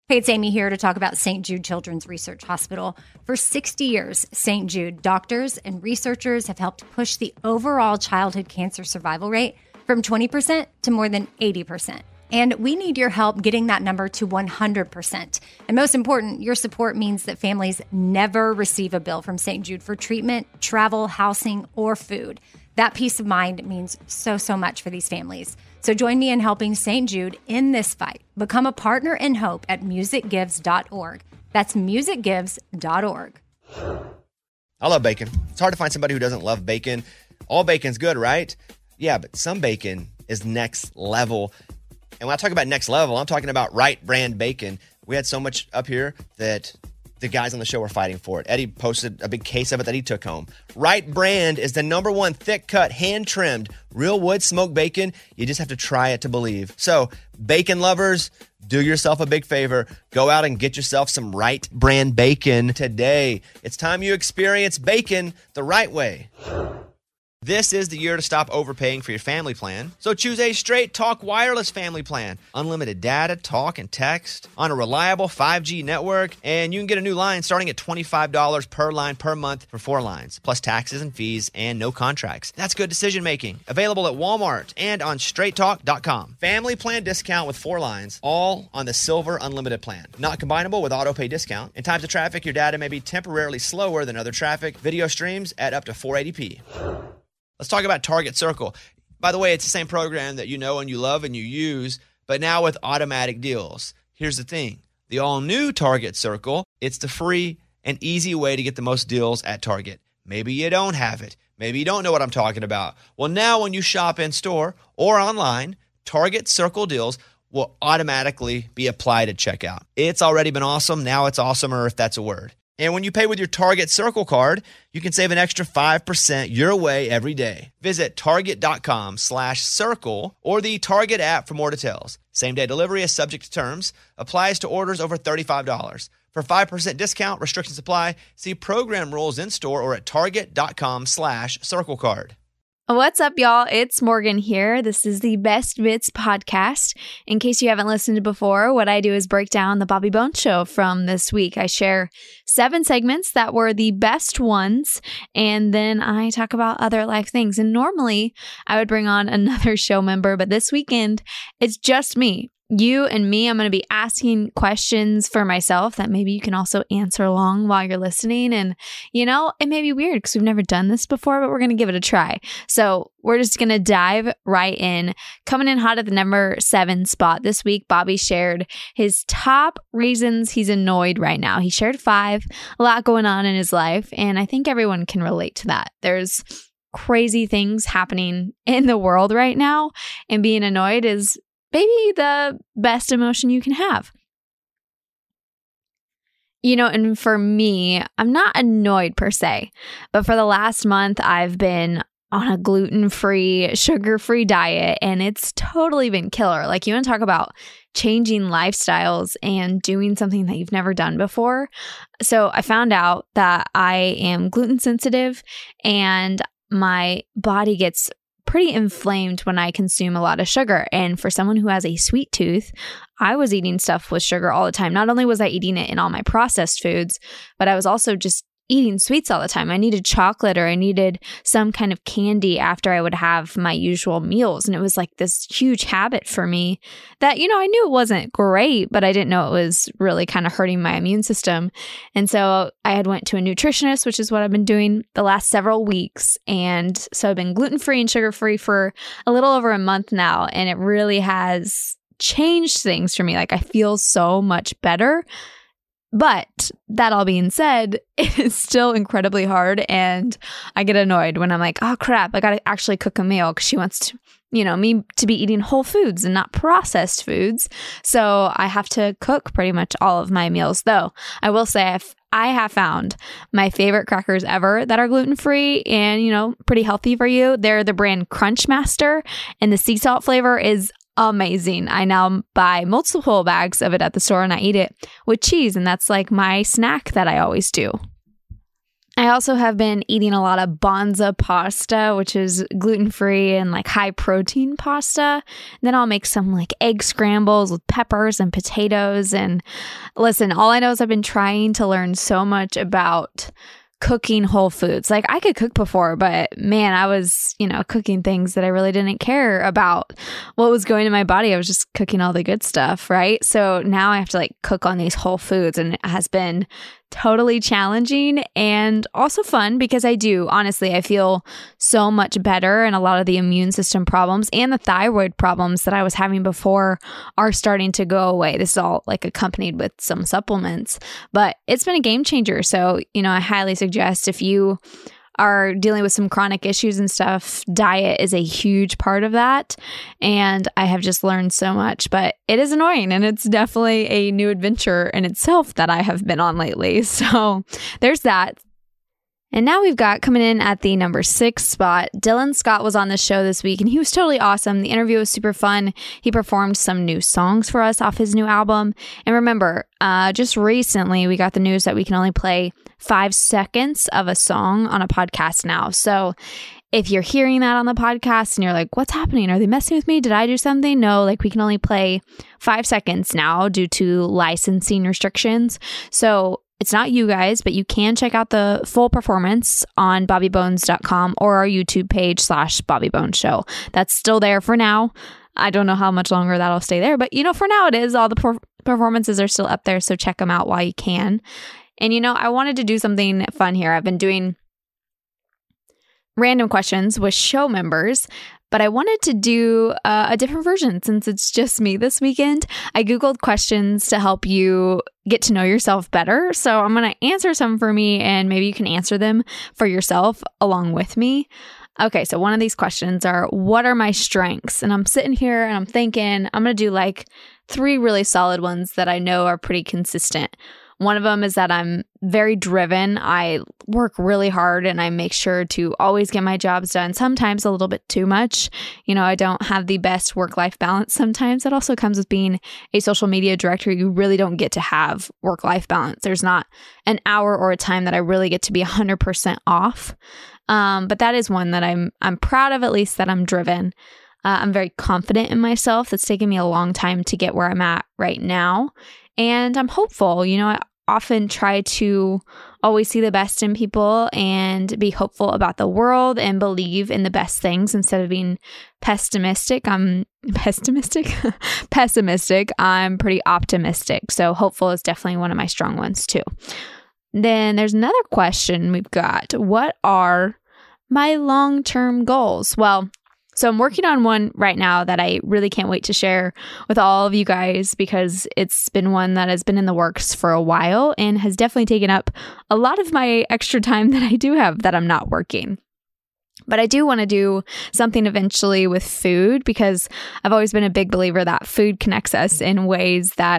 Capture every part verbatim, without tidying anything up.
Hey, it's Amy here to talk about Saint Jude Children's Research Hospital. For sixty years, Saint Jude doctors and researchers have helped push the overall childhood cancer survival rate from twenty percent to more than eighty percent. And we need your help getting that number to one hundred percent. And most important, your support means that families never receive a bill from Saint Jude for treatment, travel, housing, or food. That peace of mind means so, so much for these families. So join me in helping Saint Jude in this fight. Become a partner in hope at music gives dot org. That's music gives dot org. I love bacon. It's hard to find somebody who doesn't love bacon. All bacon's good, right? Yeah, but some bacon is next level. And when I talk about next level, I'm talking about Wright Brand bacon. We had so much up here that the guys on the show were fighting for it. Eddie posted a big case of it that he took home. Wright Brand is the number one thick-cut, hand-trimmed, real wood smoked bacon. You just have to try it to believe. So, bacon lovers, do yourself a big favor. Go out and get yourself some Wright Brand bacon today. It's time you experience bacon the right way. This is the year to stop overpaying for your family plan. So choose a Straight Talk Wireless family plan. Unlimited data, talk, and text on a reliable five G network. And you can get a new line starting at twenty-five dollars per line per month for four lines, plus taxes and fees and no contracts. That's good decision making. Available at Walmart and on straight talk dot com. Family plan discount with four lines, all on the Silver Unlimited plan. Not combinable with auto pay discount. In times of traffic, your data may be temporarily slower than other traffic. Video streams at up to four eighty p. Let's talk about Target Circle. By the way, it's the same program that you know and you love and you use, but now with automatic deals. Here's the thing. The all-new Target Circle, it's the free and easy way to get the most deals at Target. Maybe you don't have it. Maybe you don't know what I'm talking about. Well, now when you shop in-store or online, Target Circle deals will automatically be applied at checkout. It's already been awesome. Now it's awesomer, if that's a word. And when you pay with your Target Circle card, you can save an extra five percent your way every day. Visit target.com slash circle or the Target app for more details. Same-day delivery is subject to terms. Applies to orders over thirty-five dollars. For five percent discount, restrictions apply. See program rules in-store or at target.com slash circle card. What's up, y'all? It's Morgan here. This is the Best Bits podcast. In case you haven't listened before, what I do is break down the Bobby Bones Show from this week. I share seven segments that were the best ones, and then I talk about other life things. And normally, I would bring on another show member, but this weekend, it's just me. You and me, I'm going to be asking questions for myself that maybe you can also answer along while you're listening. And, you know, it may be weird because we've never done this before, but we're going to give it a try. So we're just going to dive right in. Coming in hot at the number seven spot this week, Bobby shared his top reasons he's annoyed right now. He shared five, a lot going on in his life. And I think everyone can relate to that. There's crazy things happening in the world right now. And being annoyed is maybe the best emotion you can have. You know, and for me, I'm not annoyed per se, but for the last month, I've been on a gluten-free, sugar-free diet, and it's totally been killer. Like, you want to talk about changing lifestyles and doing something that you've never done before. So I found out that I am gluten sensitive, and my body gets pretty inflamed when I consume a lot of sugar. And for someone who has a sweet tooth, I was eating stuff with sugar all the time. Not only was I eating it in all my processed foods, but I was also just eating sweets all the time. I needed chocolate or I needed some kind of candy after I would have my usual meals. And it was like this huge habit for me that, you know, I knew it wasn't great, but I didn't know it was really kind of hurting my immune system. And so I had went to a nutritionist, which is what I've been doing the last several weeks. And so I've been gluten-free and sugar-free for a little over a month now. And it really has changed things for me. Like, I feel so much better. But that all being said, it is still incredibly hard, and I get annoyed when I'm like, oh crap, I gotta actually cook a meal because she wants to, you know, me to be eating whole foods and not processed foods. So I have to cook pretty much all of my meals. Though I will say I've, I have found my favorite crackers ever that are gluten-free and, you know, pretty healthy for you. They're the brand Crunchmaster, and the sea salt flavor is amazing. I now buy multiple bags of it at the store and I eat it with cheese, and that's like my snack that I always do. I also have been eating a lot of Banza pasta, which is gluten-free and like high protein pasta. And then I'll make some like egg scrambles with peppers and potatoes. And listen, all I know is I've been trying to learn so much about cooking whole foods. Like I could cook before, but man, I was, you know, cooking things that I really didn't care about what was going in my body. I was just cooking all the good stuff, right? So now I have to like cook on these whole foods, and it has been totally challenging and also fun because I do, honestly, I feel so much better, and a lot of the immune system problems and the thyroid problems that I was having before are starting to go away. This is all like accompanied with some supplements, but it's been a game changer. So, you know, I highly suggest if you are dealing with some chronic issues and stuff, diet is a huge part of that. And I have just learned so much, but it is annoying, and it's definitely a new adventure in itself that I have been on lately. So there's that. And now we've got coming in at the number six spot, Dylan Scott was on the show this week, and he was totally awesome. The interview was super fun. He performed some new songs for us off his new album. And remember, uh, just recently we got the news that we can only play five seconds of a song on a podcast now. So if you're hearing that on the podcast and you're like, what's happening? Are they messing with me? Did I do something? No, like we can only play five seconds now due to licensing restrictions. So it's not you guys, but you can check out the full performance on bobby bones dot com or our YouTube page slash Bobby Bones Show. That's still there for now. I don't know how much longer that'll stay there, but you know, for now it is. All the per- performances are still up there, so check them out while you can. And you know, I wanted to do something fun here. I've been doing random questions with show members, but I wanted to do uh, a different version since it's just me this weekend. I Googled questions to help you get to know yourself better. So I'm going to answer some for me, and maybe you can answer them for yourself along with me. Okay, so one of these questions are, what are my strengths? And I'm sitting here and I'm thinking, I'm going to do like three really solid ones that I know are pretty consistent. One of them is that I'm very driven. I work really hard and I make sure to always get my jobs done, sometimes a little bit too much. You know, I don't have the best work-life balance sometimes. That also comes with being a social media director. You really don't get to have work-life balance. There's not an hour or a time that I really get to be one hundred percent off. Um, but that is one that I'm I'm proud of, at least that I'm driven. Uh, I'm very confident in myself. It's taken me a long time to get where I'm at right now. And I'm hopeful. You know, I often try to always see the best in people and be hopeful about the world and believe in the best things instead of being pessimistic. I'm pessimistic, pessimistic. I'm pretty optimistic. So hopeful is definitely one of my strong ones too. Then there's another question we've got. What are my long-term goals? Well, so I'm working on one right now that I really can't wait to share with all of you guys because it's been one that has been in the works for a while and has definitely taken up a lot of my extra time that I do have that I'm not working. But I do want to do something eventually with food because I've always been a big believer that food connects us in ways that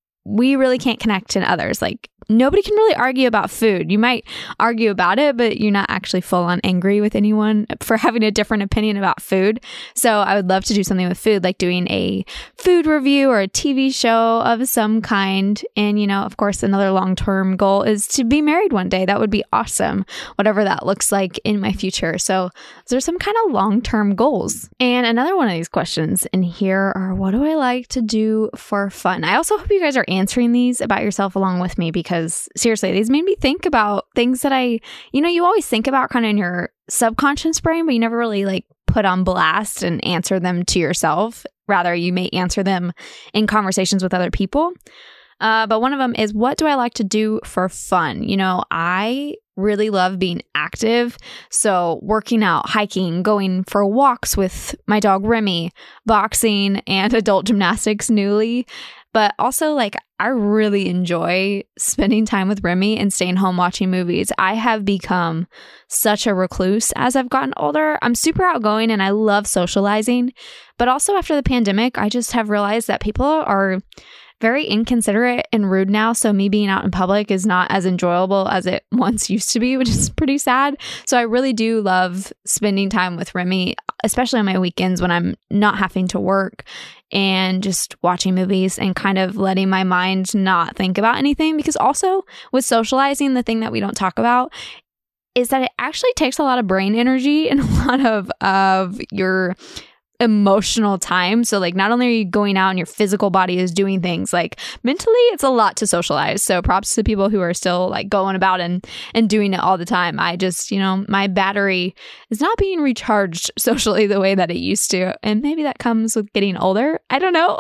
we really can't connect in others. Like, nobody can really argue about food. You might argue about it, but you're not actually full on angry with anyone for having a different opinion about food. So I would love to do something with food, like doing a food review or a T V show of some kind. And, you know, of course, another long-term goal is to be married one day. That would be awesome, whatever that looks like in my future. So those are some kind of long-term goals. And another one of these questions in here are, what do I like to do for fun? I also hope you guys are answering these about yourself along with me because Because seriously, these made me think about things that I, you know, you always think about kind of in your subconscious brain, but you never really like put on blast and answer them to yourself. Rather, you may answer them in conversations with other people. Uh, but one of them is, what do I like to do for fun? You know, I really love being active. So working out, hiking, going for walks with my dog Remy, boxing, and adult gymnastics newly. But also, like, I really enjoy spending time with Remy and staying home watching movies. I have become such a recluse as I've gotten older. I'm super outgoing and I love socializing. But also after the pandemic, I just have realized that people are very inconsiderate and rude now. So me being out in public is not as enjoyable as it once used to be, which is pretty sad. So I really do love spending time with Remy, especially on my weekends when I'm not having to work, and just watching movies and kind of letting my mind not think about anything. Because also with socializing, the thing that we don't talk about is that it actually takes a lot of brain energy and a lot of, of your emotional time. So like not only are you going out and your physical body is doing things, like mentally it's a lot to socialize. So props to people who are still like going about and and doing it all the time. I just, you know, my battery is not being recharged socially the way that it used to. And maybe that comes with getting older. I don't know.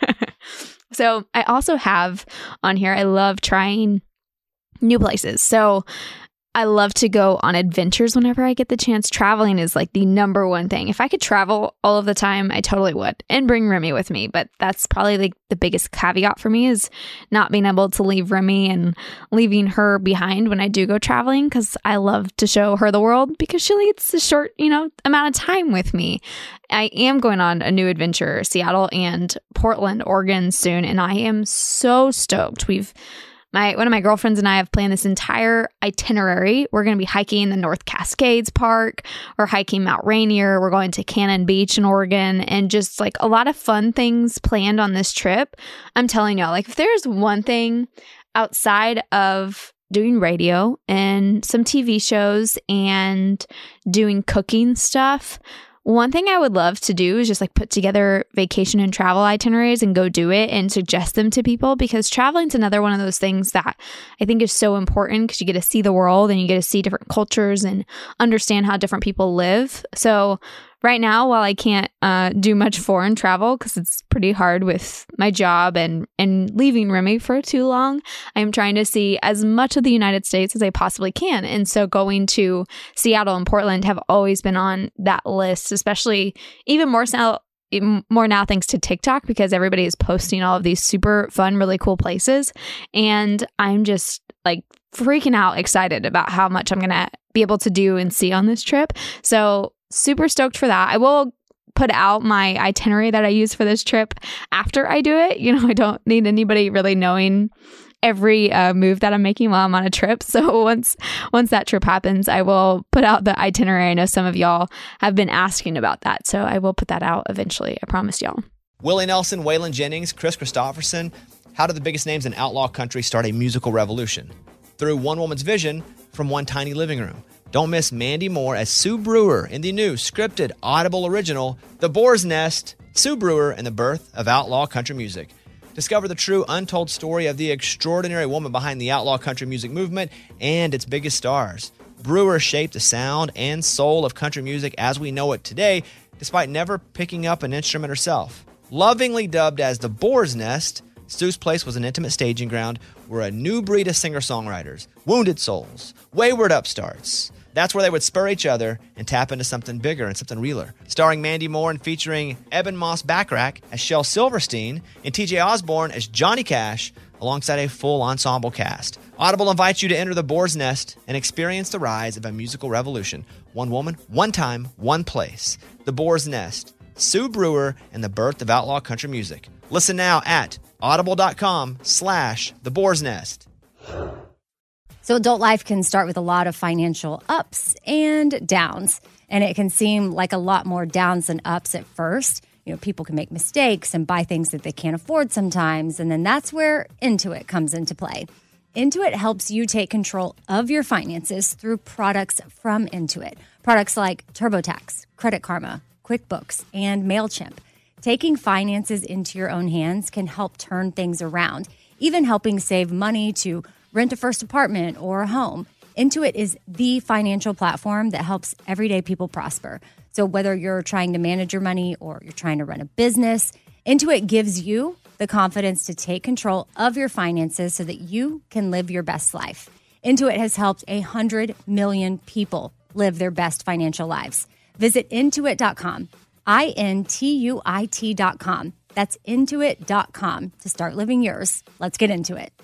So I also have on here, I love trying new places. So I love to go on adventures whenever I get the chance. Traveling is like the number one thing. If I could travel all of the time, I totally would, and bring Remy with me. But that's probably like the biggest caveat for me, is not being able to leave Remy and leaving her behind when I do go traveling, because I love to show her the world, because she leads a short, you know, amount of time with me. I am going on a new adventure, Seattle and Portland, Oregon soon, and I am so stoked. We've My one of my girlfriends and I have planned this entire itinerary. We're going to be hiking the North Cascades Park. We're hiking Mount Rainier. We're going to Cannon Beach in Oregon, and just like a lot of fun things planned on this trip. I'm telling y'all, like if there's one thing outside of doing radio and some T V shows and doing cooking stuff, one thing I would love to do is just like put together vacation and travel itineraries and go do it and suggest them to people, because traveling is another one of those things that I think is so important, because you get to see the world and you get to see different cultures and understand how different people live. So right now, while I can't uh, do much foreign travel because it's pretty hard with my job and, and leaving Remy for too long, I'm trying to see as much of the United States as I possibly can. And so going to Seattle and Portland have always been on that list, especially even more so, more now thanks to TikTok, because everybody is posting all of these super fun, really cool places. And I'm just like freaking out excited about how much I'm going to be able to do and see on this trip. So super stoked for that. I will put out my itinerary that I use for this trip after I do it. You know, I don't need anybody really knowing every uh, move that I'm making while I'm on a trip. So once once that trip happens, I will put out the itinerary. I know some of y'all have been asking about that, so I will put that out eventually. I promise y'all. Willie Nelson, Waylon Jennings, Chris Christopherson. How did the biggest names in outlaw country start a musical revolution? Through one woman's vision from one tiny living room. Don't miss Mandy Moore as Sue Brewer in the new scripted Audible original, The Boar's Nest, Sue Brewer and the Birth of Outlaw Country Music. Discover the true untold story of the extraordinary woman behind the outlaw country music movement and its biggest stars. Brewer shaped the sound and soul of country music as we know it today, despite never picking up an instrument herself. Lovingly dubbed as The Boar's Nest, Sue's place was an intimate staging ground where a new breed of singer-songwriters, wounded souls, wayward upstarts, that's where they would spur each other and tap into something bigger and something realer. Starring Mandy Moore and featuring Eben Moss Backrack as Shel Silverstein and T J Osborne as Johnny Cash, alongside a full ensemble cast. Audible invites you to enter the Boar's Nest and experience the rise of a musical revolution. One woman, one time, one place. The Boar's Nest, Sue Brewer, and the birth of outlaw country music. Listen now at audible.com slash the Boar's Nest. So adult life can start with a lot of financial ups and downs, and it can seem like a lot more downs than ups at first. You know, people can make mistakes and buy things that they can't afford sometimes, and then that's where Intuit comes into play. Intuit helps you take control of your finances through products from Intuit. Products like TurboTax, Credit Karma, QuickBooks, and MailChimp. Taking finances into your own hands can help turn things around, even helping save money to rent a first apartment or a home. Intuit is the financial platform that helps everyday people prosper. So whether you're trying to manage your money or you're trying to run a business, Intuit gives you the confidence to take control of your finances so that you can live your best life. Intuit has helped one hundred million people live their best financial lives. Visit intuit dot com, I N T U I T dot com. That's intuit dot com to start living yours. Let's get into it.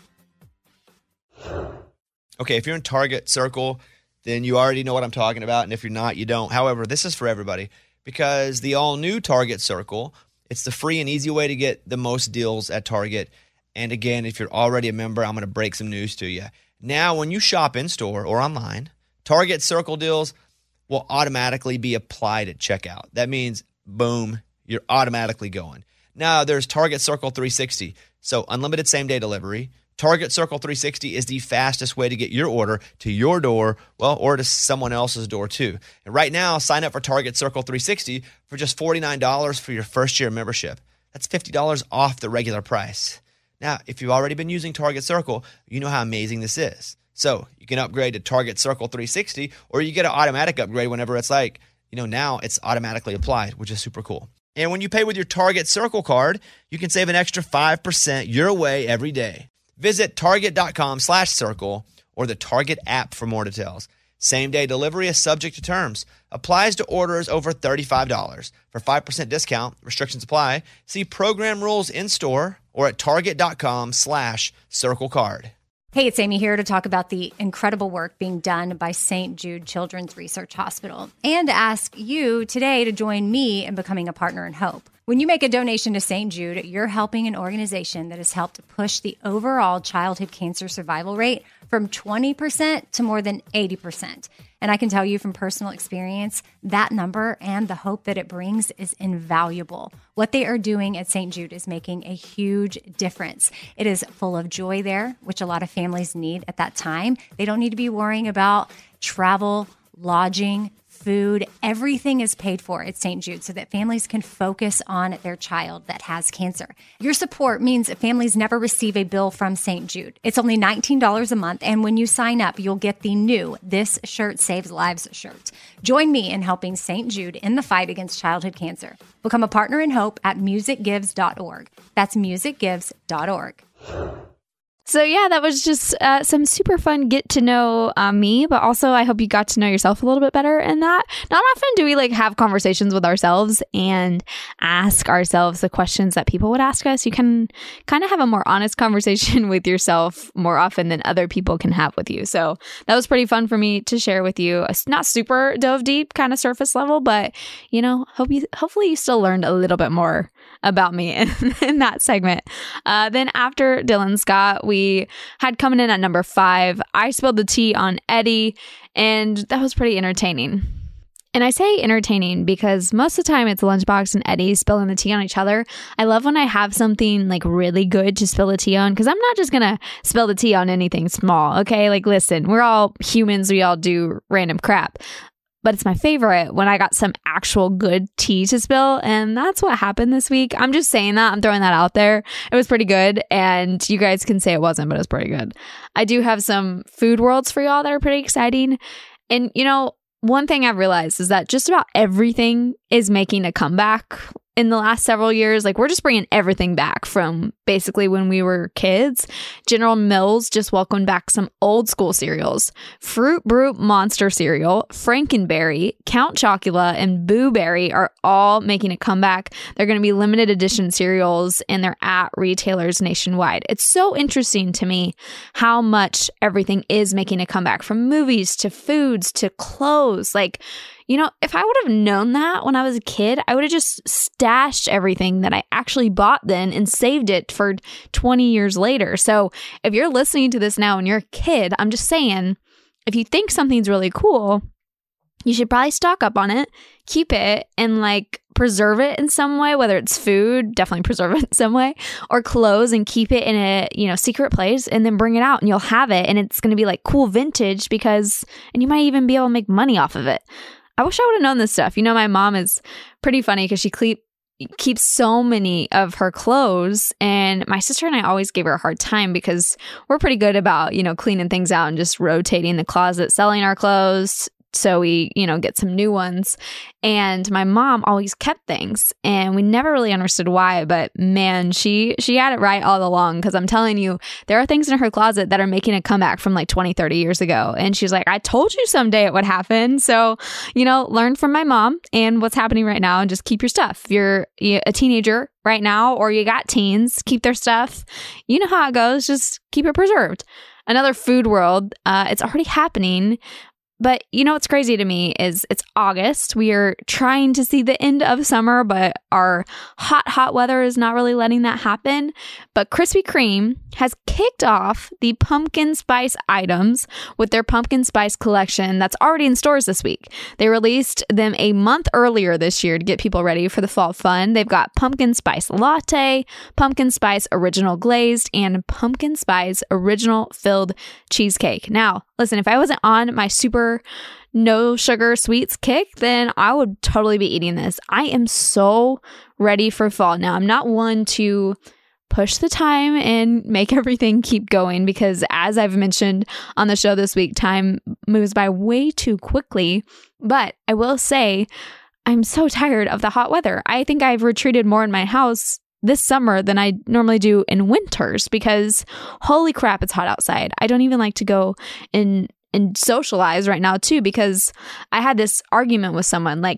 Okay, if you're in Target Circle, then you already know what I'm talking about. And if you're not, you don't. However, this is for everybody because the all-new Target Circle, it's the free and easy way to get the most deals at Target. And again, if you're already a member, I'm going to break some news to you. Now, when you shop in-store or online, Target Circle deals will automatically be applied at checkout. That means, boom, you're automatically going. Now, there's Target Circle three sixty. So unlimited same-day delivery, Target Circle three sixty is the fastest way to get your order to your door, well, or to someone else's door too. And right now, sign up for Target Circle three sixty for just forty-nine dollars for your first year membership. That's fifty dollars off the regular price. Now, if you've already been using Target Circle, you know how amazing this is. So you can upgrade to Target Circle three sixty, or you get an automatic upgrade whenever it's like, you know, now it's automatically applied, which is super cool. And when you pay with your Target Circle card, you can save an extra five percent your way every day. Visit target.com slash circle or the Target app for more details. Same-day delivery is subject to terms. Applies to orders over thirty-five dollars. For five percent discount, restrictions apply. See program rules in-store or at target.com slash circle card. Hey, it's Amy here to talk about the incredible work being done by Saint Jude Children's Research Hospital and ask you today to join me in becoming a partner in hope. When you make a donation to Saint Jude, you're helping an organization that has helped push the overall childhood cancer survival rate from twenty percent to more than eighty percent. And I can tell you from personal experience, that number and the hope that it brings is invaluable. What they are doing at Saint Jude is making a huge difference. It is full of joy there, which a lot of families need at that time. They don't need to be worrying about travel, lodging, food. Everything is paid for at Saint Jude so that families can focus on their child that has cancer. Your support means families never receive a bill from Saint Jude. It's only nineteen dollars a month, and when you sign up, you'll get the new This Shirt Saves Lives shirt. Join me in helping Saint Jude in the fight against childhood cancer. Become a partner in hope at music gives dot org. That's music gives dot org. So yeah, that was just uh, some super fun get to know uh, me, but also I hope you got to know yourself a little bit better in that. Not often do we like have conversations with ourselves and ask ourselves the questions that people would ask us. You can kind of have a more honest conversation with yourself more often than other people can have with you. So that was pretty fun for me to share with you. It's not super dove deep, kind of surface level, but you know, hope you hopefully you still learned a little bit more about me in, in that segment. Uh, then after Dylan Scott, we had coming in at number five, I Spilled the Tea on Eddie, and that was pretty entertaining. And I say entertaining because most of the time it's Lunchbox and Eddie spilling the tea on each other. I love when I have something like really good to spill the tea on, because I'm not just going to spill the tea on anything small. Okay. Like, listen, we're all humans. We all do random crap. But it's my favorite when I got some actual good tea to spill. And that's what happened this week. I'm just saying that. I'm throwing that out there. It was pretty good. And you guys can say it wasn't, but it was pretty good. I do have some food worlds for y'all that are pretty exciting. And, you know, one thing I've realized is that just about everything is making a comeback in the last several years. Like, we're just bringing everything back from basically when we were kids. General Mills just welcomed back some old school cereals. Fruit Brute Monster cereal, Frankenberry, Count Chocula, and Boo Berry are all making a comeback. They're going to be limited edition cereals, and they're at retailers nationwide. It's so interesting to me how much everything is making a comeback, from movies to foods to clothes. Like, you know, if I would have known that when I was a kid, I would have just stashed everything that I actually bought then and saved it for twenty years later. So if you're listening to this now and you're a kid, I'm just saying, if you think something's really cool, you should probably stock up on it, keep it, and like preserve it in some way, whether it's food, definitely preserve it in some way, or clothes and keep it in a, you know, secret place, and then bring it out and you'll have it. And it's going to be like cool vintage because, and you might even be able to make money off of it. I wish I would have known this stuff. You know, my mom is pretty funny because she keep, keeps so many of her clothes, and my sister and I always gave her a hard time because we're pretty good about, you know, cleaning things out and just rotating the closet, selling our clothes, so we, you know, get some new ones. And my mom always kept things, and we never really understood why, but man, she she had it right all along, because I'm telling you, there are things in her closet that are making a comeback from like twenty, thirty years ago. And she's like, I told you someday it would happen. So, you know, learn from my mom and what's happening right now, and just keep your stuff. If you're a teenager right now, or you got teens, keep their stuff. You know how it goes. Just keep it preserved. Another food world, uh, it's already happening. But you know what's crazy to me is it's August. We are trying to see the end of summer, but our hot, hot weather is not really letting that happen. But Krispy Kreme has kicked off the pumpkin spice items with their pumpkin spice collection that's already in stores this week. They released them a month earlier this year to get people ready for the fall fun. They've got pumpkin spice latte, pumpkin spice original glazed, and pumpkin spice original filled cheesecake. Now, listen, if I wasn't on my super no sugar sweets kick, then I would totally be eating this. I am so ready for fall. Now, I'm not one to push the time and make everything keep going because, as I've mentioned on the show this week, time moves by way too quickly. But I will say, I'm so tired of the hot weather. I think I've retreated more in my house this summer than I normally do in winters because holy crap, it's hot outside. I don't even like to go and and socialize right now too, because I had this argument with someone like,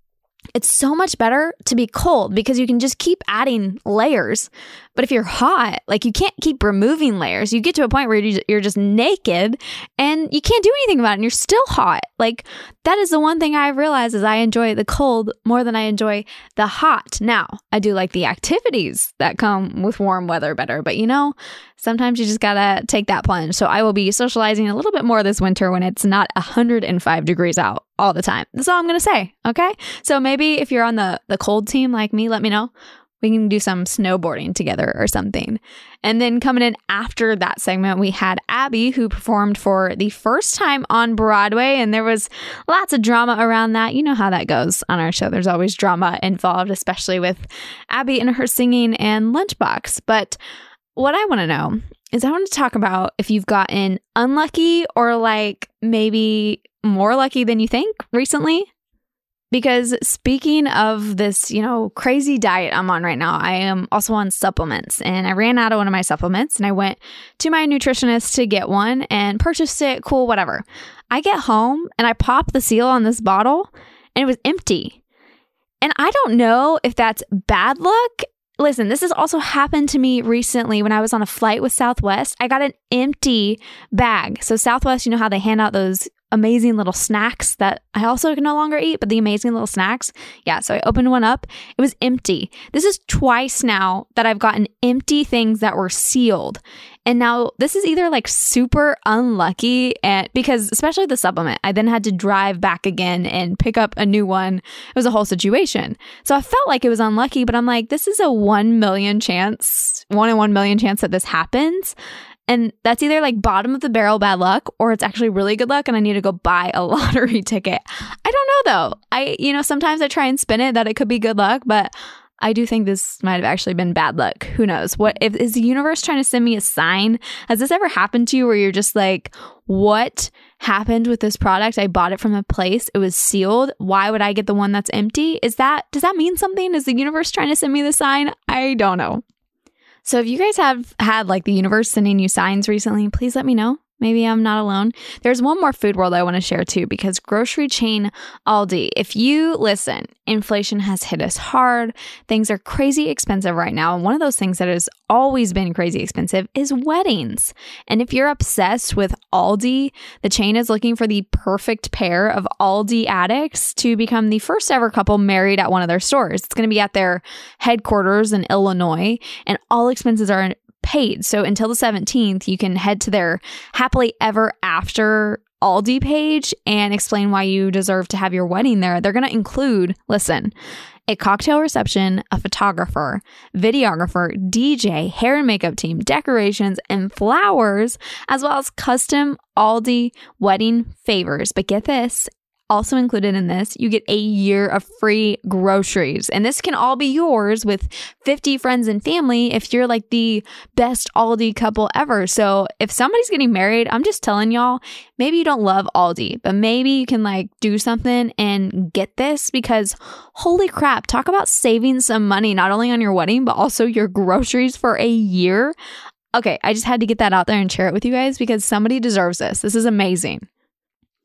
it's so much better to be cold because you can just keep adding layers. But if you're hot, like you can't keep removing layers. You get to a point where you're just naked and you can't do anything about it and you're still hot. Like that is the one thing I realized is I enjoy the cold more than I enjoy the hot. Now, I do like the activities that come with warm weather better, but you know, sometimes you just gotta take that plunge. So I will be socializing a little bit more this winter when it's not one hundred five degrees out all the time. That's all I'm gonna say, okay? So maybe if you're on the, the cold team like me, let me know. We can do some snowboarding together or something. And then coming in after that segment, we had Abby, who performed for the first time on Broadway. And there was lots of drama around that. You know how that goes on our show. There's always drama involved, especially with Abby and her singing and Lunchbox. But what I want to know is I want to talk about if you've gotten unlucky or like maybe more lucky than you think recently. Because speaking of this, you know, crazy diet I'm on right now, I am also on supplements and I ran out of one of my supplements and I went to my nutritionist to get one and purchased it. Cool, whatever. I get home and I pop the seal on this bottle and it was empty. And I don't know if that's bad luck. Listen, this has also happened to me recently when I was on a flight with Southwest. I got an empty bag. So Southwest, you know how they hand out those amazing little snacks that I also can no longer eat, but the amazing little snacks. Yeah, so I opened one up. It was empty. This is twice now that I've gotten empty things that were sealed. And now this is either like super unlucky and because especially the supplement, I then had to drive back again and pick up a new one. It was a whole situation. So I felt like it was unlucky, but I'm like, this is a one million chance, one in one million chance that this happens. And that's either like bottom of the barrel bad luck or it's actually really good luck and I need to go buy a lottery ticket. I don't know though. I, you know, sometimes I try and spin it that it could be good luck, but I do think this might have actually been bad luck. Who knows? What if is the universe trying to send me a sign? Has this ever happened to you where you're just like, what happened with this product? I bought it from a place. It was sealed. Why would I get the one that's empty? Is that, does that mean something? Is the universe trying to send me the sign? I don't know. So if you guys have had like the universe sending you signs recently, please let me know. Maybe I'm not alone. There's one more food world I want to share too, because grocery chain Aldi, if you listen, inflation has hit us hard. Things are crazy expensive right now. And one of those things that has always been crazy expensive is weddings. And if you're obsessed with Aldi, the chain is looking for the perfect pair of Aldi addicts to become the first ever couple married at one of their stores. It's going to be at their headquarters in Illinois, and all expenses are paid. So until the seventeenth, you can head to their happily ever after Aldi page and explain why you deserve to have your wedding there. They're going to include, listen, a cocktail reception, a photographer, videographer, D J, hair and makeup team, decorations, and flowers, as well as custom Aldi wedding favors. But get this, also included in this, you get a year of free groceries. And this can all be yours with fifty friends and family if you're like the best Aldi couple ever. So if somebody's getting married, I'm just telling y'all, maybe you don't love Aldi, but maybe you can like do something and get this, because holy crap, talk about saving some money, not only on your wedding, but also your groceries for a year. Okay, I just had to get that out there and share it with you guys because somebody deserves this. This is amazing.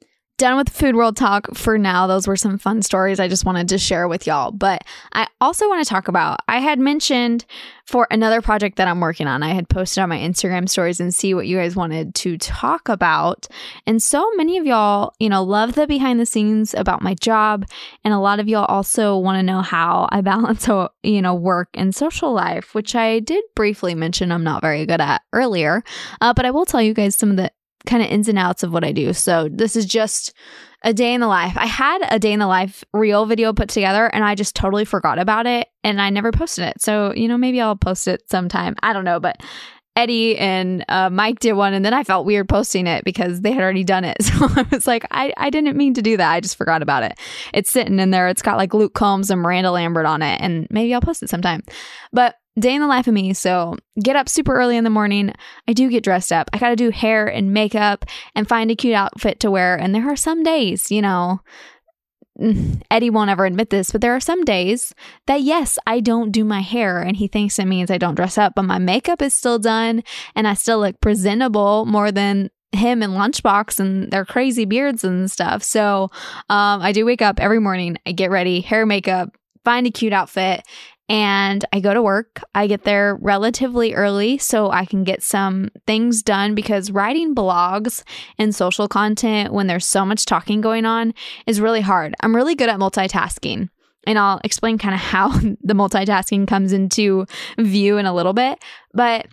done with Food World talk for now. Those were some fun stories I just wanted to share with y'all. But I also want to talk about, I had mentioned for another project that I'm working on, I had posted on my Instagram stories and see what you guys wanted to talk about. And so many of y'all, you know, love the behind the scenes about my job. And a lot of y'all also want to know how I balance, you know, work and social life, which I did briefly mention I'm not very good at earlier. Uh, but I will tell you guys some of the kind of ins and outs of what I do. So this is just a day in the life. I had a day in the life reel video put together and I just totally forgot about it and I never posted it. So, you know, maybe I'll post it sometime. I don't know, but Eddie and uh, Mike did one and then I felt weird posting it because they had already done it. So I was like, I, I didn't mean to do that. I just forgot about it. It's sitting in there. It's got like Luke Combs and Miranda Lambert on it and maybe I'll post it sometime. But day in the life of me. So get up super early in the morning. I do get dressed up. I got to do hair and makeup and find a cute outfit to wear. And there are some days, you know, Eddie won't ever admit this, but there are some days that, yes, I don't do my hair and he thinks it means I don't dress up, but my makeup is still done and I still look presentable more than him and Lunchbox and their crazy beards and stuff. So um, I do wake up every morning. I get ready, hair, makeup, find a cute outfit, and I go to work. I get there relatively early so I can get some things done because writing blogs and social content when there's so much talking going on is really hard. I'm really good at multitasking. And I'll explain kind of how the multitasking comes into view in a little bit. But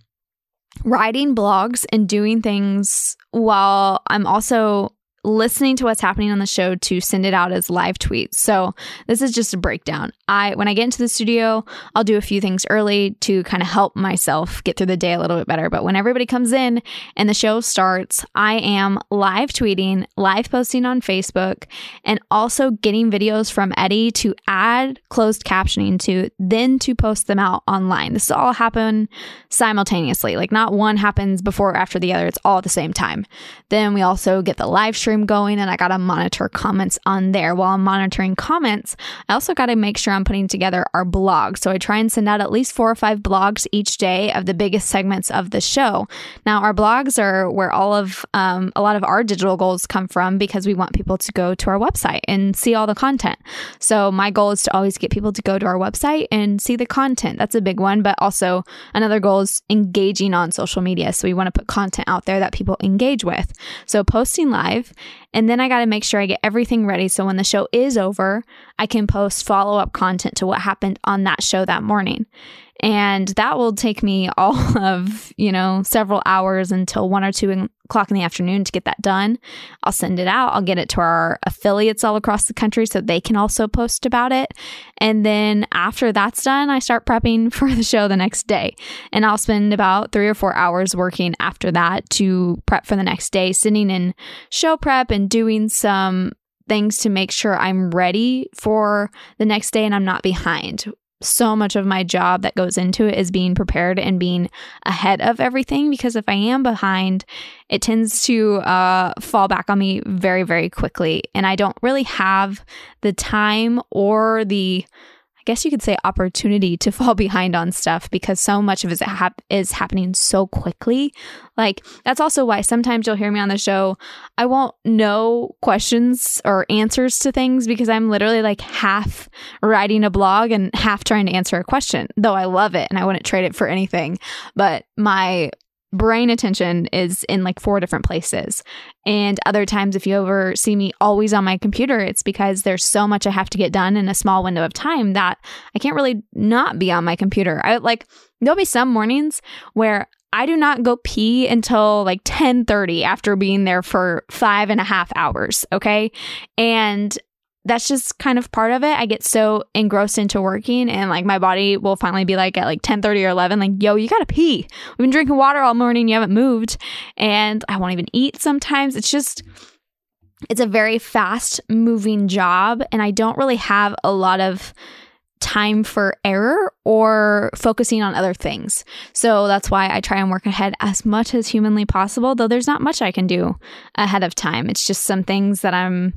writing blogs and doing things while I'm also listening to what's happening on the show to send it out as live tweets. So this is just a breakdown. I, when I get into the studio, I'll do a few things early to kind of help myself get through the day a little bit better. But when everybody comes in and the show starts, I am live tweeting, live posting on Facebook, and also getting videos from Eddie to add closed captioning to, then to post them out online. This all happen simultaneously. Like not one happens before or after the other. It's all at the same time. Then we also get the live stream going and I got to monitor comments on there. While I'm monitoring comments, I also got to make sure I'm putting together our blog. So I try and send out at least four or five blogs each day of the biggest segments of the show. Now, our blogs are where all of, um, a lot of our digital goals come from because we want people to go to our website and see all the content. So my goal is to always get people to go to our website and see the content. That's a big one. But also another goal is engaging on social media. So we want to put content out there that people engage with. So posting live. And then I got to make sure I get everything ready so when the show is over, I can post follow-up content to what happened on that show that morning. And that will take me all of, you know, several hours until one or two o'clock in the afternoon to get that done. I'll send it out. I'll get it to our affiliates all across the country so they can also post about it. And then after that's done, I start prepping for the show the next day. And I'll spend about three or four hours working after that to prep for the next day, sitting in show prep and doing some things to make sure I'm ready for the next day and I'm not behind. So much of my job that goes into it is being prepared and being ahead of everything, because if I am behind, it tends to uh, fall back on me very, very quickly. And I don't really have the time or the, I guess you could say, opportunity to fall behind on stuff because so much of it hap- is happening so quickly. Like, that's also why sometimes you'll hear me on the show, I won't know questions or answers to things because I'm literally like half writing a blog and half trying to answer a question, though I love it and I wouldn't trade it for anything. But my brain attention is in like four different places. And other times, if you ever see me always on my computer, it's because there's so much I have to get done in a small window of time that I can't really not be on my computer. I like, there'll be some mornings where I do not go pee until like ten thirty after being there for five and a half hours. Okay. And that's just kind of part of it. I get so engrossed into working and like my body will finally be like at like ten thirty or eleven, like, yo, you gotta pee. We've been drinking water all morning. You haven't moved. And I won't even eat sometimes. It's just, it's a very fast moving job. And I don't really have a lot of time for error or focusing on other things. So that's why I try and work ahead as much as humanly possible, though there's not much I can do ahead of time. It's just some things that I'm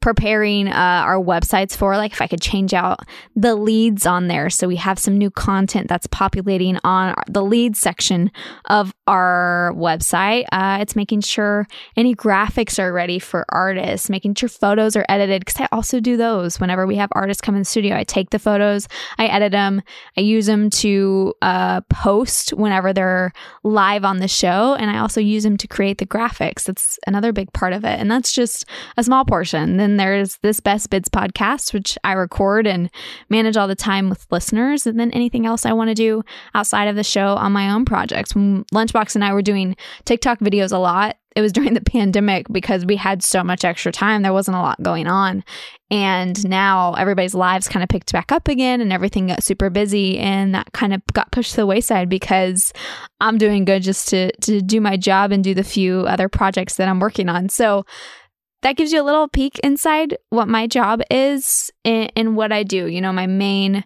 preparing uh, our websites for, like if I could change out the leads on there so we have some new content that's populating on the leads section of our website. Uh, it's making sure any graphics are ready for artists, making sure photos are edited, because I also do those. Whenever we have artists come in the studio, I take the photos, I edit them, I use them to uh, post whenever they're live on the show, and I also use them to create the graphics. That's another big part of it, and that's just a small portion. Then there's this Best Bids podcast, which I record and manage all the time with listeners. And then anything else I want to do outside of the show on my own projects. When Lunchbox and I were doing TikTok videos a lot, it was during the pandemic because we had so much extra time. There wasn't a lot going on. And now everybody's lives kind of picked back up again and everything got super busy. And that kind of got pushed to the wayside because I'm doing good just to, to do my job and do the few other projects that I'm working on. So that gives you a little peek inside what my job is and, and what I do. You know, my main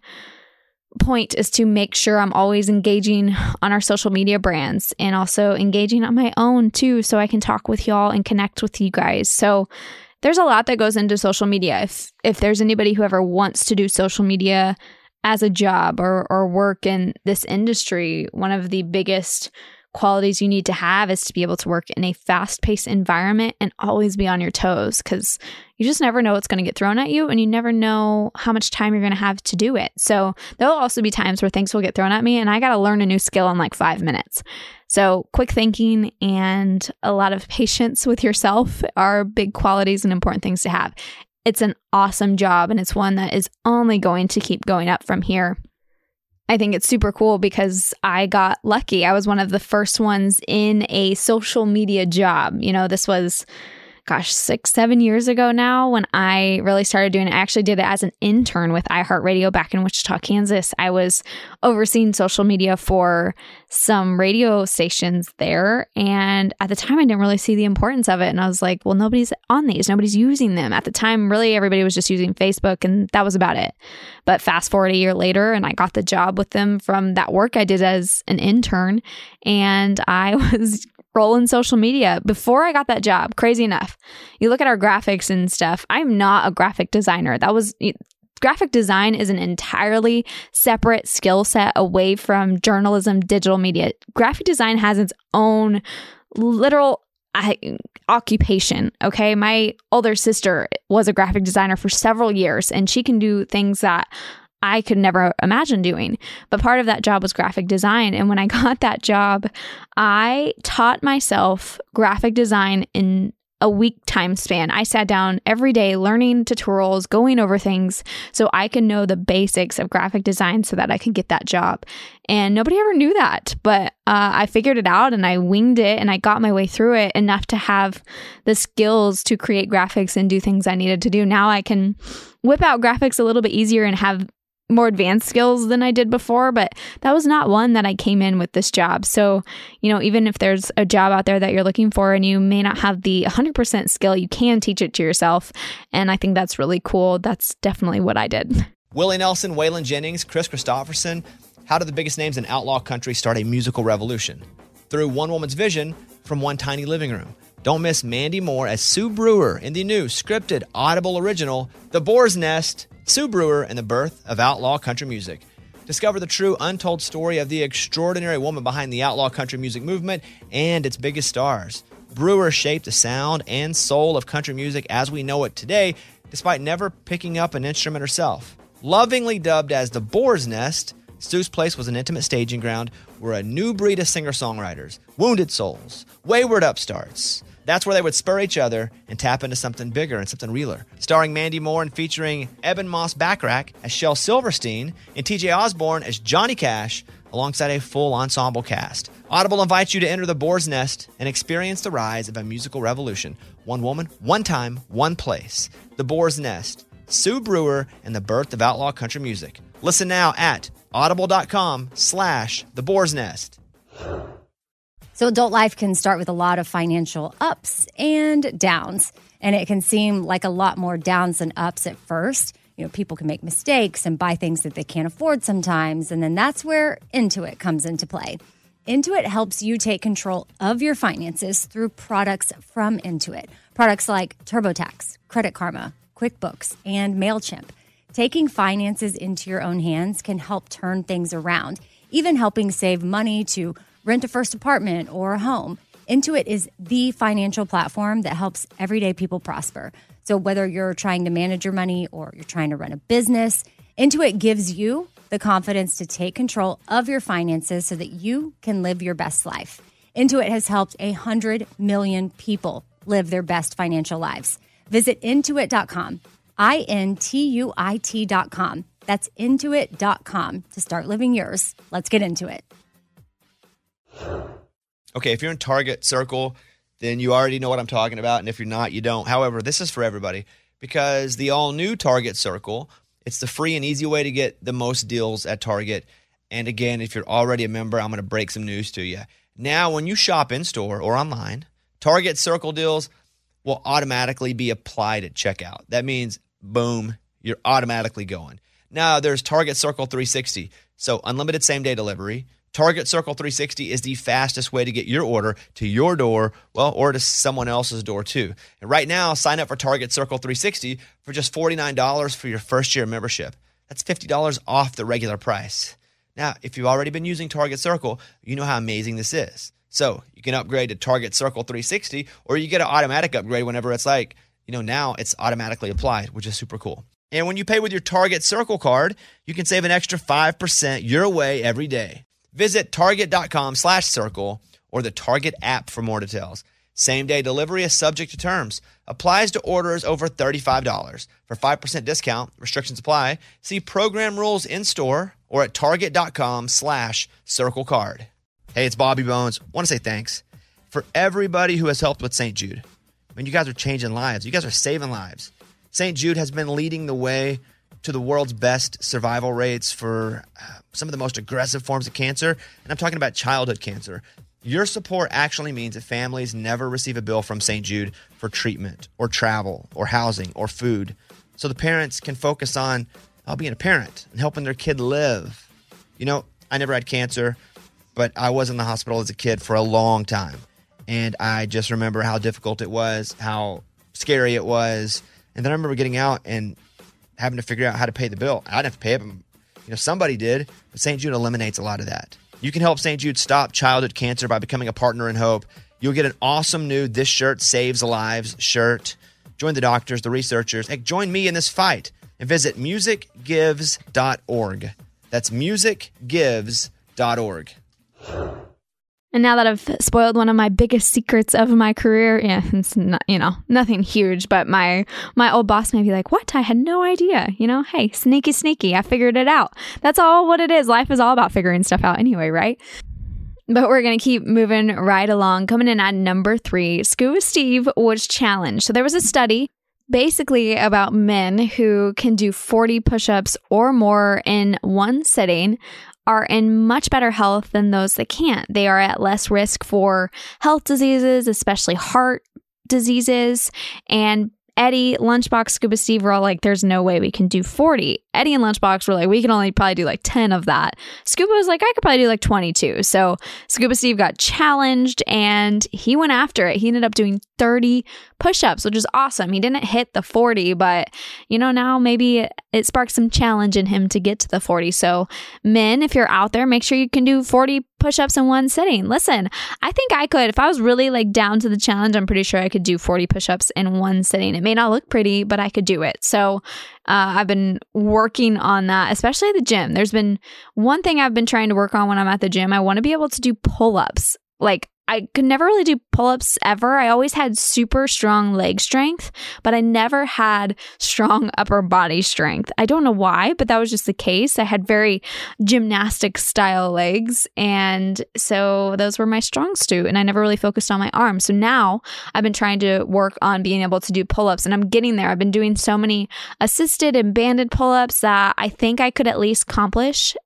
point is to make sure I'm always engaging on our social media brands and also engaging on my own too, so I can talk with y'all and connect with you guys. So there's a lot that goes into social media. If if there's anybody who ever wants to do social media as a job or or work in this industry, one of the biggest qualities you need to have is to be able to work in a fast-paced environment and always be on your toes, because you just never know what's going to get thrown at you and you never know how much time you're going to have to do it. So there'll also be times where things will get thrown at me and I got to learn a new skill in like five minutes. So quick thinking and a lot of patience with yourself are big qualities and important things to have. It's an awesome job and it's one that is only going to keep going up from here. I think it's super cool because I got lucky. I was one of the first ones in a social media job. You know, this was, gosh, six, seven years ago now when I really started doing it. I actually did it as an intern with iHeartRadio back in Wichita, Kansas. I was overseeing social media for some radio stations there. And at the time, I didn't really see the importance of it. And I was like, well, nobody's on these. Nobody's using them. At the time, really, everybody was just using Facebook and that was about it. But fast forward a year later, and I got the job with them from that work I did as an intern. And I was rolling social media before I got that job. Crazy enough. You look at our graphics and stuff. I'm not a graphic designer. That was graphic design is an entirely separate skill set away from journalism, digital media. Graphic design has its own literal I, occupation. Okay. My older sister was a graphic designer for several years and she can do things that I could never imagine doing. But part of that job was graphic design. And when I got that job, I taught myself graphic design in a week time span. I sat down every day learning tutorials, going over things so I could know the basics of graphic design so that I could get that job. And nobody ever knew that, but uh, I figured it out and I winged it and I got my way through it enough to have the skills to create graphics and do things I needed to do. Now I can whip out graphics a little bit easier and have more advanced skills than I did before, but that was not one that I came in with this job. So, you know, even if there's a job out there that you're looking for and you may not have the one hundred percent skill, you can teach it to yourself. And I think that's really cool. That's definitely what I did. Willie Nelson, Waylon Jennings, Chris Christopherson. How did the biggest names in outlaw country start a musical revolution? Through one woman's vision from one tiny living room. Don't miss Mandy Moore as Sue Brewer in the new scripted Audible original, The Boar's Nest, Sue Brewer and the Birth of Outlaw Country Music. Discover the true untold story of the extraordinary woman behind the outlaw country music movement and its biggest stars. Brewer shaped the sound and soul of country music as we know it today, despite never picking up an instrument herself. Lovingly dubbed as the Boar's Nest, Sue's place was an intimate staging ground where a new breed of singer-songwriters, wounded souls, wayward upstarts, that's where they would spur each other and tap into something bigger and something realer. Starring Mandy Moore and featuring Eben Moss Backrack as Shel Silverstein and T J Osborne as Johnny Cash alongside a full ensemble cast. Audible invites you to enter the Boar's Nest and experience the rise of a musical revolution. One woman, one time, one place. The Boar's Nest, Sue Brewer and the Birth of Outlaw Country Music. Listen now at audible.com slash the Boar's Nest. So adult life can start with a lot of financial ups and downs, and it can seem like a lot more downs than ups at first. You know, people can make mistakes and buy things that they can't afford sometimes, and then that's where Intuit comes into play. Intuit helps you take control of your finances through products from Intuit. Products like TurboTax, Credit Karma, QuickBooks, and MailChimp. Taking finances into your own hands can help turn things around, even helping save money to rent a first apartment or a home. Intuit is the financial platform that helps everyday people prosper. So whether you're trying to manage your money or you're trying to run a business, Intuit gives you the confidence to take control of your finances so that you can live your best life. Intuit has helped one hundred million people live their best financial lives. Visit intuit dot com, I N T U I T dot com. That's intuit dot com to start living yours. Let's get into it. Okay, if you're in Target Circle, then you already know what I'm talking about. And if you're not, you don't. However, this is for everybody because the all-new Target Circle, it's the free and easy way to get the most deals at Target. And again, if you're already a member, I'm going to break some news to you. Now, when you shop in-store or online, Target Circle deals will automatically be applied at checkout. That means, boom, you're automatically going. Now, there's Target Circle three sixty, so unlimited same-day delivery. Target Circle three sixty is the fastest way to get your order to your door, well, or to someone else's door too. And right now, sign up for Target Circle three sixty for just forty-nine dollars for your first year membership. That's fifty dollars off the regular price. Now, if you've already been using Target Circle, you know how amazing this is. So you can upgrade to Target Circle three sixty, or you get an automatic upgrade whenever it's like, you know, now it's automatically applied, which is super cool. And when you pay with your Target Circle card, you can save an extra five percent your way every day. Visit target.com slash circle or the Target app for more details. Same-day delivery is subject to terms. Applies to orders over thirty-five dollars. For five percent discount, restrictions apply. See program rules in-store or at target.com slash circle card. Hey, it's Bobby Bones. I want to say thanks for everybody who has helped with Saint Jude. I mean, you guys are changing lives. You guys are saving lives. Saint Jude has been leading the way to the world's best survival rates for uh, some of the most aggressive forms of cancer, and I'm talking about childhood cancer. Your support actually means that families never receive a bill from Saint Jude for treatment or travel or housing or food, so the parents can focus on uh, being a parent and helping their kid live. You know, I never had cancer, but I was in the hospital as a kid for a long time, and I just remember how difficult it was, how scary it was, and then I remember getting out and having to figure out how to pay the bill. I didn't have to pay it, but, you know, somebody did, but Saint Jude eliminates a lot of that. You can help Saint Jude stop childhood cancer by becoming a partner in hope. You'll get an awesome new This Shirt Saves Lives shirt. Join the doctors, the researchers. Hey, join me in this fight and visit music gives dot org. That's music gives dot org. And now that I've spoiled one of my biggest secrets of my career, yeah, it's not, you know, nothing huge, but my my old boss may be like, what? I had no idea. You know, hey, sneaky, sneaky. I figured it out. That's all what it is. Life is all about figuring stuff out anyway, right? But we're going to keep moving right along. Coming in at number three, Scuba Steve was challenged. So there was a study basically about men who can do forty push-ups or more in one sitting are in much better health than those that can't. They are at less risk for health diseases, especially heart diseases. And Eddie, Lunchbox, Scuba Steve were all like, there's no way we can do forty. Eddie and Lunchbox were like, we can only probably do like ten of that. Scuba was like, I could probably do like twenty-two. So Scuba Steve got challenged and he went after it. He ended up doing thirty push-ups, which is awesome. He didn't hit the forty, but you know, now maybe it sparked some challenge in him to get to the forty. So men, if you're out there, make sure you can do forty push-ups in one sitting. Listen, I think I could. If I was really like down to the challenge, I'm pretty sure I could do forty push-ups in one sitting. It may not look pretty, but I could do it. So uh, I've been working on that, especially at the gym. There's been one thing I've been trying to work on when I'm at the gym. I want to be able to do pull-ups. Like, I could never really do pull-ups ever. I always had super strong leg strength, but I never had strong upper body strength. I don't know why, but that was just the case. I had very gymnastic style legs, and so those were my strong suit, and I never really focused on my arms. So now I've been trying to work on being able to do pull-ups, and I'm getting there. I've been doing so many assisted and banded pull-ups that I think I could at least accomplish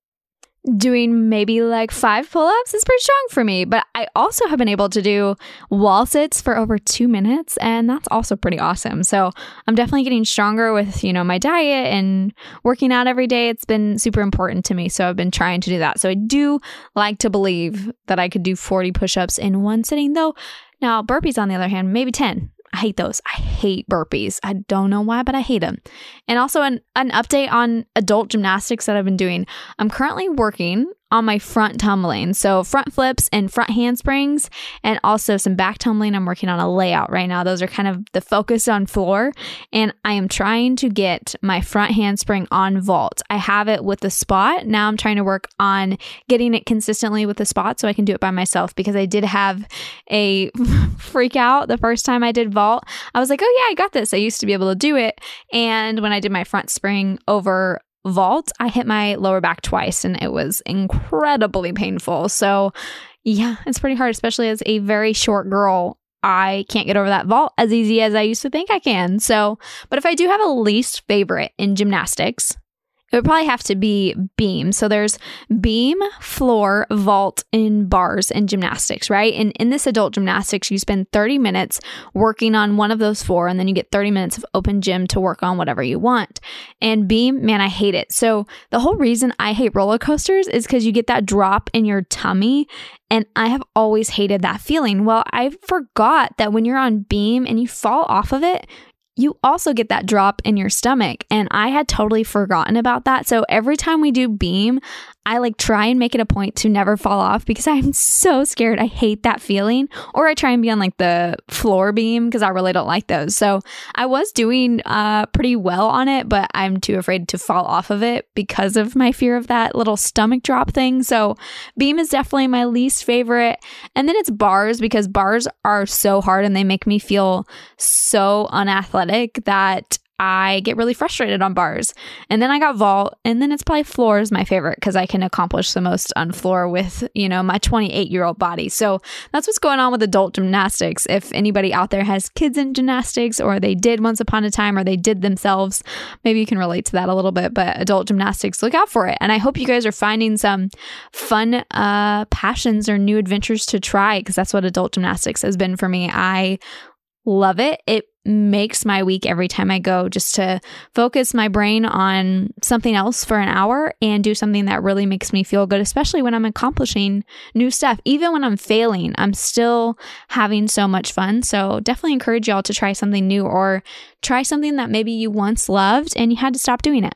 doing maybe like five pull-ups is pretty strong for me. But I also have been able to do wall sits for over two minutes, and that's also pretty awesome. So I'm definitely getting stronger with, you know, my diet and working out every day. It's been super important to me. So I've been trying to do that. So I do like to believe that I could do forty push-ups in one sitting, though. Now, burpees, on the other hand, maybe ten. I hate those. I hate burpees. I don't know why, but I hate them. And also an, an update on adult gymnastics that I've been doing. I'm currently working on my front tumbling. So front flips and front handsprings, and also some back tumbling. I'm working on a layout right now. Those are kind of the focus on floor. And I am trying to get my front handspring on vault. I have it with the spot. Now I'm trying to work on getting it consistently with the spot so I can do it by myself, because I did have a freak out the first time I did vault. I was like, oh yeah, I got this. I used to be able to do it. And when I did my front spring over vault, I hit my lower back twice and it was incredibly painful. So yeah, it's pretty hard, especially as a very short girl. I can't get over that vault as easy as I used to think I can. So, but if I do have a least favorite in gymnastics, it would probably have to be beam. So there's beam, floor, vault, and bars in gymnastics, right? And in this adult gymnastics, you spend thirty minutes working on one of those four, and then you get thirty minutes of open gym to work on whatever you want. And beam, man, I hate it. So the whole reason I hate roller coasters is because you get that drop in your tummy. And I have always hated that feeling. Well, I forgot that when you're on beam and you fall off of it, you also get that drop in your stomach. And I had totally forgotten about that. So every time we do beam, I like try and make it a point to never fall off because I'm so scared. I hate that feeling. Or I try and be on like the floor beam because I really don't like those. So I was doing uh, pretty well on it, but I'm too afraid to fall off of it because of my fear of that little stomach drop thing. So beam is definitely my least favorite. And then it's bars, because bars are so hard and they make me feel so unathletic that I get really frustrated on bars. And then I got vault, and then it's probably floor is my favorite because I can accomplish the most on floor with, you know, my twenty-eight year old body. So that's what's going on with adult gymnastics. If anybody out there has kids in gymnastics, or they did once upon a time, or they did themselves, maybe you can relate to that a little bit. But adult gymnastics, look out for it. And I hope you guys are finding some fun uh, passions or new adventures to try, because that's what adult gymnastics has been for me. I love it. It makes my week every time I go, just to focus my brain on something else for an hour and do something that really makes me feel good, especially when I'm accomplishing new stuff. Even when I'm failing, I'm still having so much fun. So definitely encourage y'all to try something new, or try something that maybe you once loved and you had to stop doing it.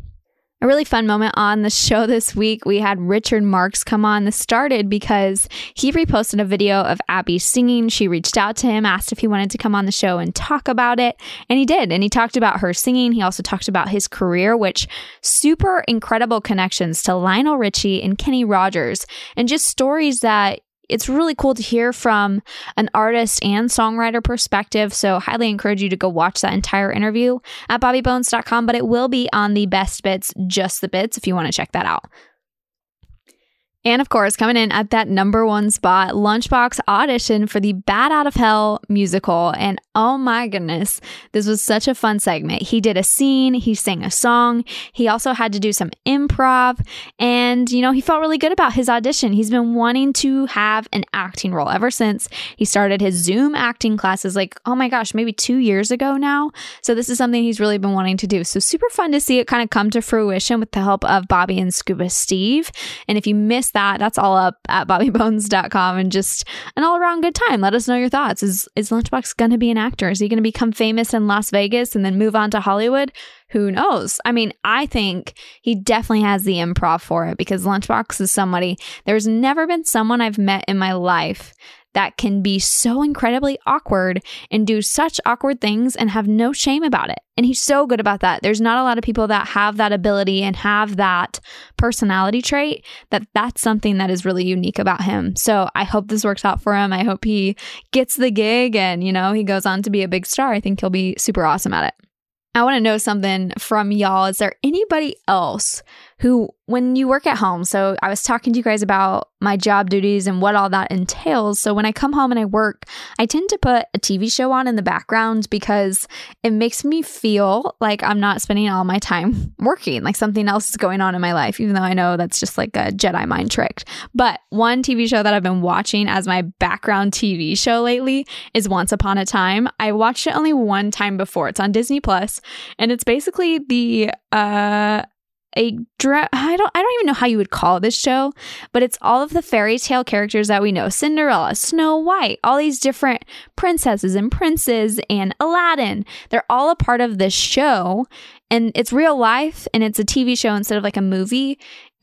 A really fun moment on the show this week, we had Richard Marks come on. This started because he reposted a video of Abby singing. She reached out to him, asked if he wanted to come on the show and talk about it. And he did. And he talked about her singing. He also talked about his career, which super incredible connections to Lionel Richie and Kenny Rogers, and just stories that it's really cool to hear from an artist and songwriter perspective. So highly encourage you to go watch that entire interview at bobby bones dot com, but it will be on the Best Bits, Just the Bits, if you want to check that out. And of course, coming in at that number one spot, Lunchbox auditioned for the Bat Out of Hell musical. And oh my goodness, this was such a fun segment. He did a scene, he sang a song, he also had to do some improv, and you know, he felt really good about his audition. He's been wanting to have an acting role ever since he started his Zoom acting classes, like, oh my gosh, maybe two years ago now. So this is something he's really been wanting to do. So super fun to see it kind of come to fruition with the help of Bobby and Scuba Steve. And if you missed that, that's all up at bobby bones dot com, and just an all around good time. Let us know your thoughts. Is is Lunchbox going to be an actor? Is he going to become famous in Las Vegas and then move on to Hollywood? Who knows? I mean, I think he definitely has the improv for it, because Lunchbox is somebody, there's never been someone I've met in my life that can be so incredibly awkward and do such awkward things and have no shame about it. And he's so good about that. There's not a lot of people that have that ability and have that personality trait, that that's something that is really unique about him. So I hope this works out for him. I hope he gets the gig and, you know, he goes on to be a big star. I think he'll be super awesome at it. I want to know something from y'all. Is there anybody else who, when you work at home, so I was talking to you guys about my job duties and what all that entails. So when I come home and I work, I tend to put a T V show on in the background because it makes me feel like I'm not spending all my time working, like something else is going on in my life, even though I know that's just like a Jedi mind trick. But one T V show that I've been watching as my background T V show lately is Once Upon a Time. I watched it only one time before. It's on Disney Plus, and it's basically the uh a dra- I don't I don't even know how you would call this show, but it's all of the fairy tale characters that we know. Cinderella, Snow White, all these different princesses and princes and Aladdin. They're all a part of this show, and it's real life, and it's a T V show instead of like a movie.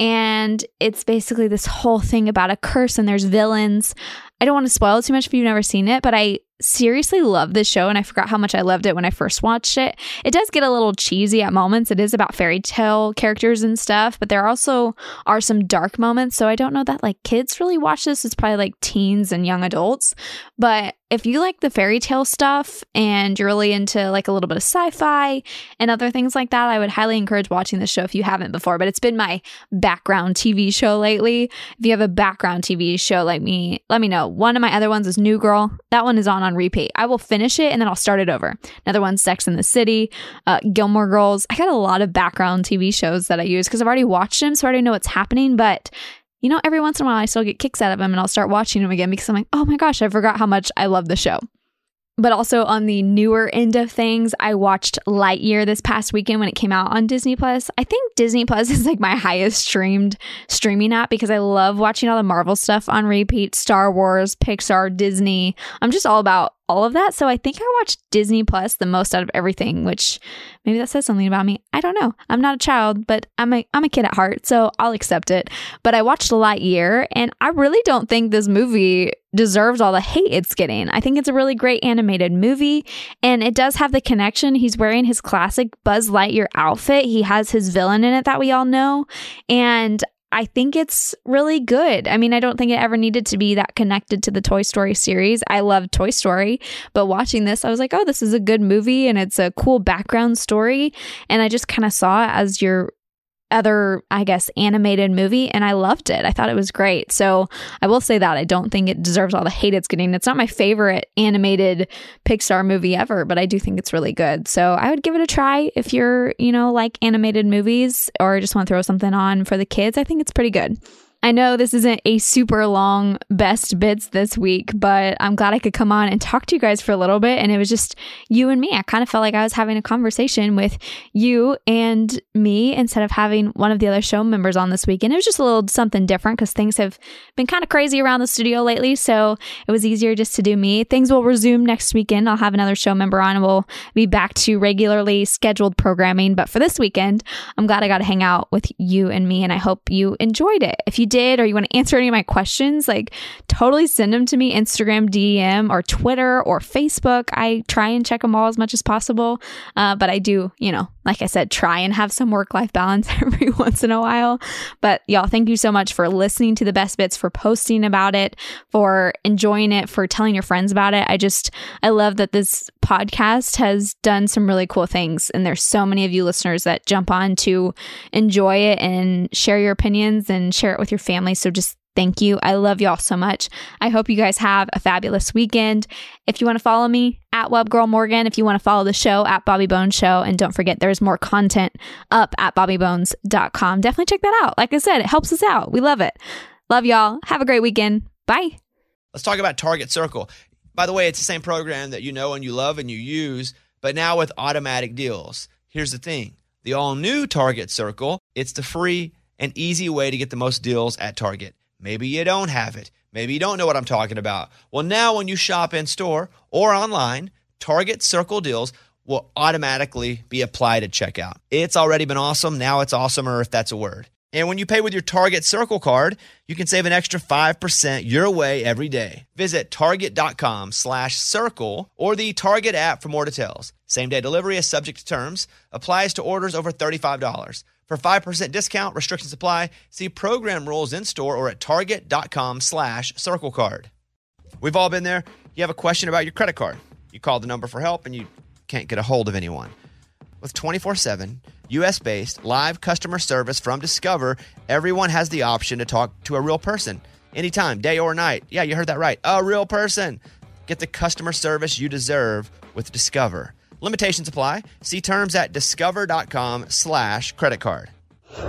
And it's basically this whole thing about a curse, and there's villains. I don't want to spoil it too much if you've never seen it, but I seriously love this show, and I forgot how much I loved it when I first watched it. It does get a little cheesy at moments. It is about fairy tale characters and stuff, but there also are some dark moments. So I don't know that like kids really watch this. It's probably like teens and young adults. But if you like the fairy tale stuff and you're really into like a little bit of sci-fi and other things like that, I would highly encourage watching this show if you haven't before. But it's been my background T V show lately. If you have a background T V show like me, let me know. One of my other ones is New Girl. That one is on on repeat. I will finish it and then I'll start it over. Another one's Sex and the City, uh, Gilmore Girls. I got a lot of background T V shows that I use because I've already watched them, so I already know what's happening. But you know, every once in a while I still get kicks out of them and I'll start watching them again because I'm like, oh my gosh, I forgot how much I love the show. But also on the newer end of things, I watched Lightyear this past weekend when it came out on Disney Plus. I think Disney Plus is like my highest streamed streaming app because I love watching all the Marvel stuff on repeat, Star Wars, Pixar, Disney. I'm just all about all of that. So I think I watched Disney Plus the most out of everything, which maybe that says something about me. I don't know. I'm not a child, but I'm a I'm a kid at heart, so I'll accept it. But I watched Lightyear, and I really don't think this movie deserves all the hate it's getting. I think it's a really great animated movie, and it does have the connection. He's wearing his classic Buzz Lightyear outfit. He has his villain in it that we all know, and I think it's really good. I mean, I don't think it ever needed to be that connected to the Toy Story series. I love Toy Story, but watching this, I was like, oh, this is a good movie and it's a cool background story. And I just kind of saw it as your other, I guess, animated movie, and I loved it. I thought it was great. So I will say that I don't think it deserves all the hate it's getting. It's not my favorite animated Pixar movie ever, but I do think it's really good. So I would give it a try if you're, you know, like animated movies or just want to throw something on for the kids. I think it's pretty good. I know this isn't a super long best bits this week, but I'm glad I could come on and talk to you guys for a little bit. And it was just you and me. I kind of felt like I was having a conversation with you and me instead of having one of the other show members on this week. And it was just a little something different because things have been kind of crazy around the studio lately. So it was easier just to do me. Things will resume next weekend. I'll have another show member on and we'll be back to regularly scheduled programming. But for this weekend, I'm glad I got to hang out with you and me. And I hope you enjoyed it. If you did, or you want to answer any of my questions, like totally send them to me, Instagram D M or Twitter or Facebook. I try and check them all as much as possible. Uh, but I do, you know, like I said, try and have some work-life balance every once in a while. But y'all, thank you so much for listening to the best bits, for posting about it, for enjoying it, for telling your friends about it. I just, I love that this podcast has done some really cool things. And there's so many of you listeners that jump on to enjoy it and share your opinions and share it with your family. So just thank you. I love y'all so much. I hope you guys have a fabulous weekend. If you want to follow me at WebGirlMorgan, if you want to follow the show at Bobby Bones Show, and don't forget there's more content up at bobby bones dot com. Definitely check that out. Like I said, it helps us out. We love it. Love y'all. Have a great weekend. Bye. Let's talk about Target Circle. By the way, it's the same program that you know and you love and you use, but now with automatic deals. Here's the thing. The all-new Target Circle, it's the free and easy way to get the most deals at Target. Maybe you don't have it. Maybe you don't know what I'm talking about. Well, now when you shop in store or online, Target Circle deals will automatically be applied at checkout. It's already been awesome. Now it's awesomer, if that's a word. And when you pay with your Target Circle card, you can save an extra five percent your way every day. Visit target.com slash circle or the Target app for more details. Same-day delivery is subject to terms. Applies to orders over thirty-five dollars. For five percent discount, restrictions apply. See program rules in store or at target.com slash circle card. We've all been there. You have a question about your credit card. You call the number for help and you can't get a hold of anyone. With twenty-four seven U S-based live customer service from Discover, everyone has the option to talk to a real person anytime, day or night. Yeah, you heard that right. A real person. Get the customer service you deserve with Discover. Limitations apply. See terms at discover.com slash credit card.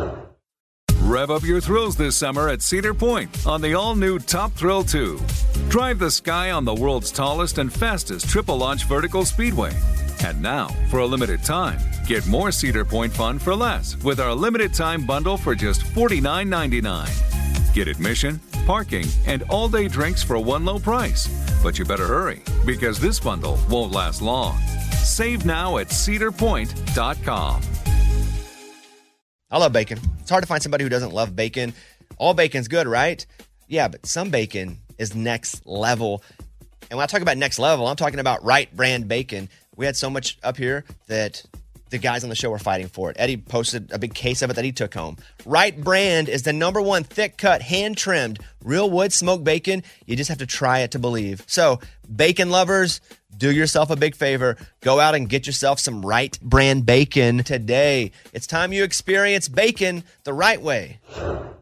Rev up your thrills this summer at Cedar Point on the all-new Top Thrill two. Drive the sky on the world's tallest and fastest triple-launch vertical speedway. And now, for a limited time, get more Cedar Point fun for less with our limited-time bundle for just forty-nine ninety-nine. Get admission, parking, and all-day drinks for one low price. But you better hurry, because this bundle won't last long. Save now at cedar point dot com. I love bacon. It's hard to find somebody who doesn't love bacon. All bacon's good, right? Yeah, but some bacon is next level. And when I talk about next level, I'm talking about Wright Brand bacon. We had so much up here that the guys on the show were fighting for it. Eddie posted a big case of it that he took home. Wright Brand is the number one thick-cut, hand-trimmed, real wood smoked bacon. You just have to try it to believe. So, bacon lovers, do yourself a big favor. Go out and get yourself some Wright Brand bacon today. It's time you experience bacon the right way.